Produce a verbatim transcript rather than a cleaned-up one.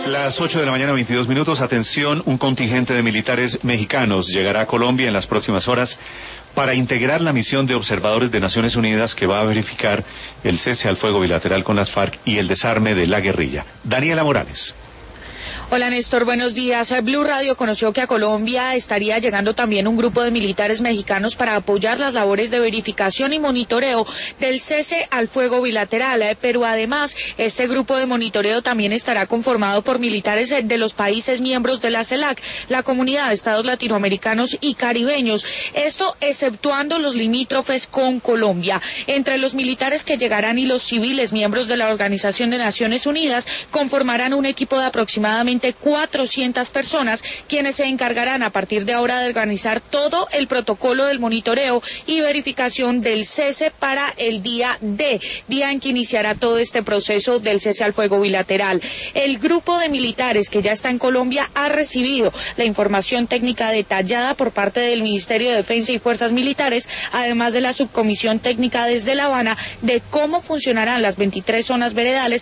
Las ocho de la mañana, veintidós minutos. Atención, un contingente de militares mexicanos llegará a Colombia en las próximas horas para integrar la misión de observadores de Naciones Unidas que va a verificar el cese al fuego bilateral con las FARC y el desarme de la guerrilla. Daniela Morales. Hola Néstor, buenos días. Blue Radio conoció que a Colombia estaría llegando también un grupo de militares mexicanos para apoyar las labores de verificación y monitoreo del cese al fuego bilateral, pero además este grupo de monitoreo también estará conformado por militares de los países miembros de la CELAC, la Comunidad de Estados Latinoamericanos y Caribeños, esto exceptuando los limítrofes con Colombia. Entre los militares que llegarán y los civiles miembros de la Organización de Naciones Unidas conformarán un equipo de aproximadamente cuatrocientas personas, quienes se encargarán a partir de ahora de organizar todo el protocolo del monitoreo y verificación del cese para el día D, día en que iniciará todo este proceso del cese al fuego bilateral. El grupo de militares que ya está en Colombia ha recibido la información técnica detallada por parte del Ministerio de Defensa y Fuerzas Militares, además de la subcomisión técnica desde La Habana de cómo funcionarán las veintitrés zonas veredales